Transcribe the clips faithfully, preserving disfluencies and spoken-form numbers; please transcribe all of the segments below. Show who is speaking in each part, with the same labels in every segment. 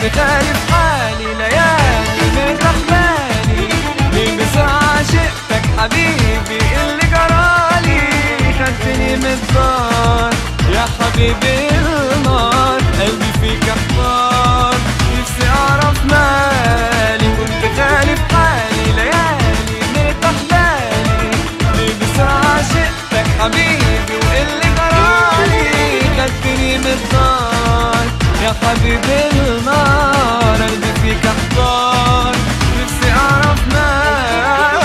Speaker 1: كنت خالف حالي ليالي مرتاح بالي، ليه بسرعة عشقتك حبيبي اللي جرالي، خدتني من الدار يا حبيبي النار، قلبي فيك احتار نفسي اعرف مالي، كنت خالف حالي ليالي مرتاح بالي، ليه بسرعة عشقتك حبيبي واللي جرالي، خدتني من الدار يا حبيبي النار، قلبي فيك احتار نفسي اعرف مالي.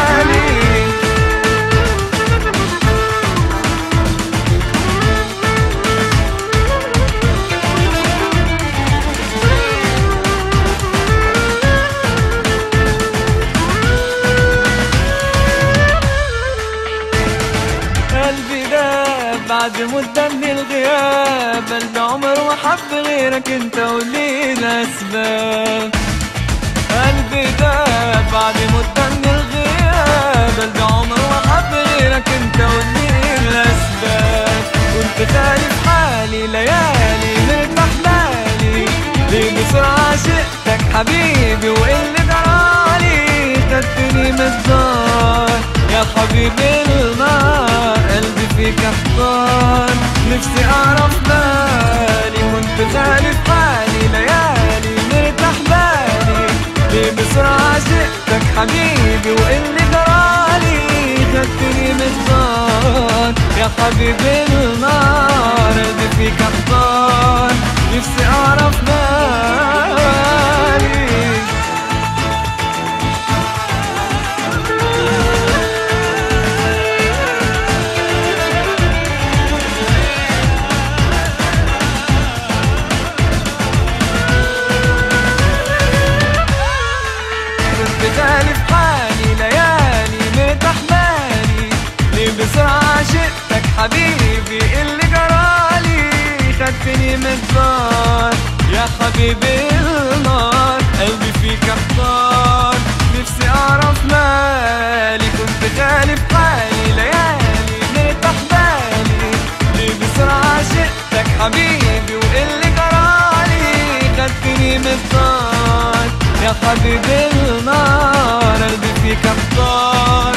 Speaker 1: قلبي داب بعد مدة من الغياب، قلبي عمره ما حب غيرك انت وليه الاسباب، قلبي داب بعد مدة من الغياب، قلبي عمره ما حب غيرك انت وليه الاسباب، كنت خالف حالي ليالي مرتاح بالي، ليه بسرعة عشقتك حبيبي واللي جرالي، خدتني من الدار يا حبيبي النار، قلبي فيك احتار نفسي اعرف مالي، كنت خالف حالي ليالي مرتاح بالي، ليه بسرعة عشقتك حبيبي واللي جرالي، خدتني من الدار يا حبيبي النار، قلبي فيك احتار نفسي اعرف مالي. خالف حالي ليالي مرتاح بالي، ليه بسرعة عشقتك حبيبي اللي جرالي، خدتني من الدار يا حبيبي النار، قلبي فيك احتار نفسي اعرف مالي، كنت خالف حالي ليالي مرتاح بالي، ليه بسرعة عشقتك حبيبي واللي جرالي، خدتني من الدار يا حبيبي النار، قلبي فيك احتار